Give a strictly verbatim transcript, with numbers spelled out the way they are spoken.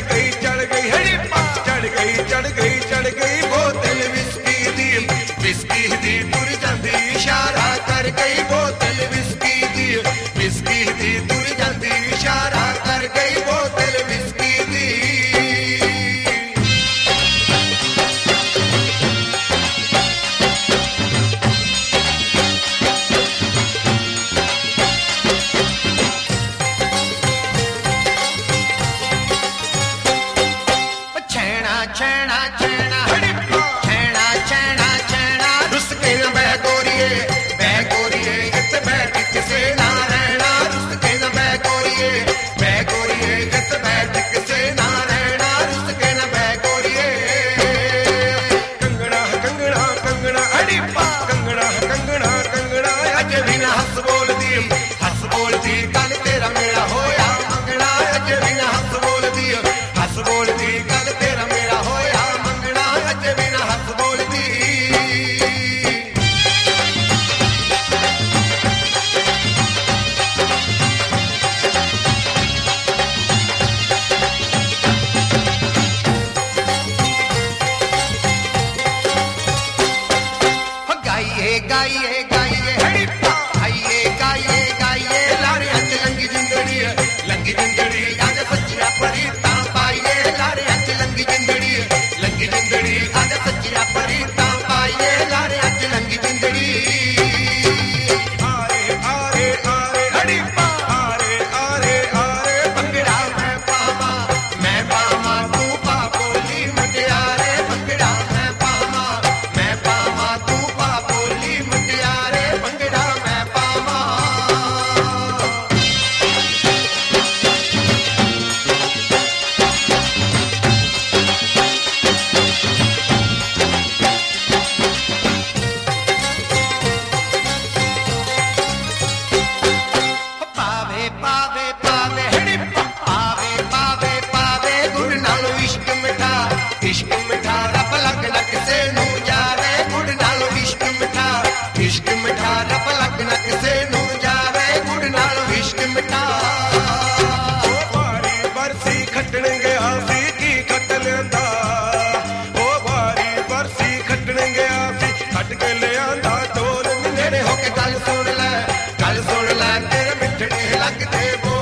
गई चढ़ गई हड़ी चढ़ गई चढ़ गई चढ़ गई बोतल विस्की दी विस्की दी तुर जांदी इशारा कर गई बोतल विस्की दी विस्की दी तुर जांदी इशारा कर गई बोतल विस्की दी छैना छैना छैना छैना छैना छैना रुस के न बह गोरिए बह गोरिए इस बैठ किसे ना रहना रुस के न बह गोरिए बह गोरिए इस बैठ किसे ना रहना रुस के न बह गोरिए कंगना कंगना कंगना अड़ी कंगना कंगना कंगना अज भी ना हंस बोल दी हंस बोल दी कल तेरा मेरा होया मंगना अज भी ना हंस बोल दी हंस बोल दी कल तेरा मेरा होया मंगना अज भी ना हंस बोल दी गाइए गाइए गाइए हड़ी गाइए गाइए गाइए लारे अच लंगी जिंदड़ी लंगी जिंदड़ी आज सच्चिया परीता पाइए लारे अच लंगी जिंदड़ी लंगी जिंदड़ी आज सच्चिया परीता पाइए लारे अच लंगी जिंदड़ी आरे आरे आरे हड़ी आरे आरे आरे भंगड़ा मैं पावा मैं पावा तू पा बोली मुटियारे भंगड़ा मैं पावा मैं पावा तू पा बोली मुटियारे भंगड़ा मैं पावा पावे पावे पावे हड़ी पावे पावे पावे गुड़ नालो इश्क मिठा इश्क मिठा रब लग लग से नू जावे गुड़ नालो इश्क मिठा इश्क मिठा रब लग लग से नू जावे गुड़ नालो इश्क मिठा ओ बारी बरसी खटण गया सी की खट लेंदा ओ बारी बरसी खटण गया सी खट के लियांदा ढोल नेड़े होके गल सुन ले गल सुन ले तेरे मिठड़े लगदे